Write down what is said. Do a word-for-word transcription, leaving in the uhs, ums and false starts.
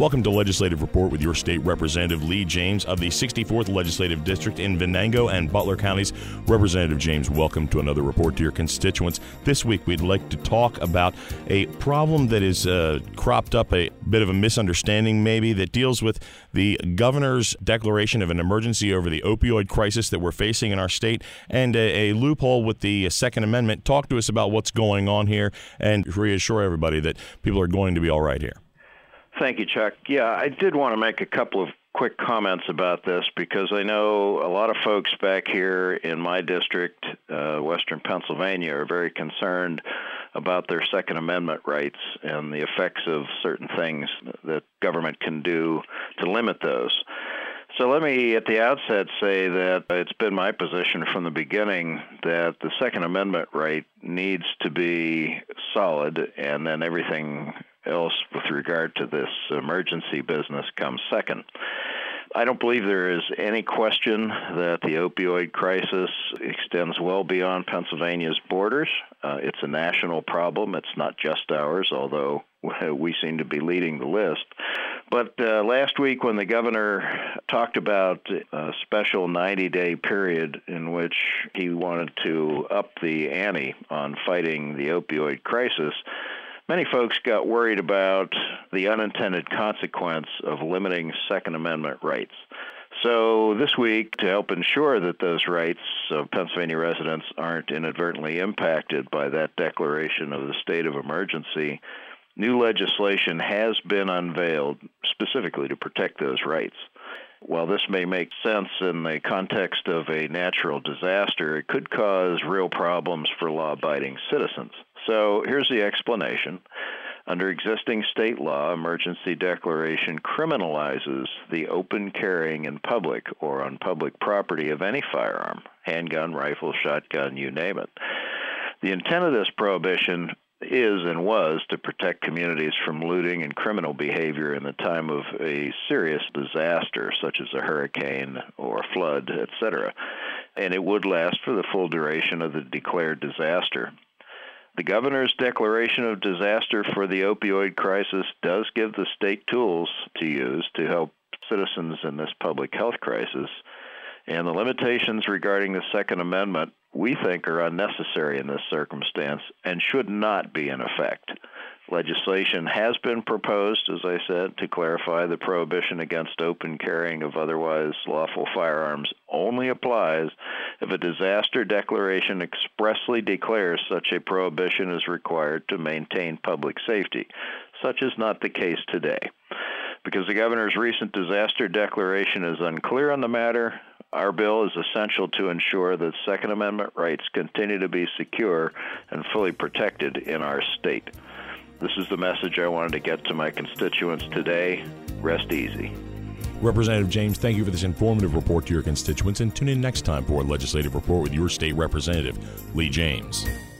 Welcome to Legislative Report with your state representative, Lee James of the sixty-fourth Legislative District in Venango and Butler Counties. Representative James, welcome to another report to your constituents. This week, we'd like to talk about a problem that is uh, cropped up, a bit of a misunderstanding maybe, that deals with the governor's declaration of an emergency over the opioid crisis that we're facing in our state and a, a loophole with the Second Amendment. Talk to us about what's going on here and reassure everybody that people are going to be all right here. Thank you, Chuck. Yeah, I did want to make a couple of quick comments about this because I know a lot of folks back here in my district, uh, Western Pennsylvania, are very concerned about their Second Amendment rights and the effects of certain things that government can do to limit those. So let me at the outset say that it's been my position from the beginning that the Second Amendment right needs to be solid, and then everything else with regard to this emergency business comes second. I don't believe there is any question that the opioid crisis extends well beyond Pennsylvania's borders. Uh, it's a national problem. It's not just ours, although we seem to be leading the list. But uh, last week when the governor talked about a special ninety-day period in which he wanted to up the ante on fighting the opioid crisis, many folks got worried about the unintended consequence of limiting Second Amendment rights. So this week, to help ensure that those rights of Pennsylvania residents aren't inadvertently impacted by that declaration of the state of emergency, new legislation has been unveiled specifically to protect those rights. While this may make sense in the context of a natural disaster, it could cause real problems for law-abiding citizens. So here's the explanation. Under existing state law, emergency declaration criminalizes the open carrying in public or on public property of any firearm, handgun, rifle, shotgun, you name it. The intent of this prohibition is and was to protect communities from looting and criminal behavior in the time of a serious disaster, such as a hurricane or a flood, et cetera, and it would last for the full duration of the declared disaster. The governor's declaration of disaster for the opioid crisis does give the state tools to use to help citizens in this public health crisis, and the limitations regarding the Second Amendment we think are unnecessary in this circumstance and should not be in effect. Legislation has been proposed, as I said, to clarify the prohibition against open carrying of otherwise lawful firearms only applies if a disaster declaration expressly declares such a prohibition is required to maintain public safety. Such is not the case today. Because the governor's recent disaster declaration is unclear on the matter, our bill is essential to ensure that Second Amendment rights continue to be secure and fully protected in our state. This is the message I wanted to get to my constituents today. Rest easy. Representative James, thank you for this informative report to your constituents, and tune in next time for a Legislative Report with your state representative, Lee James.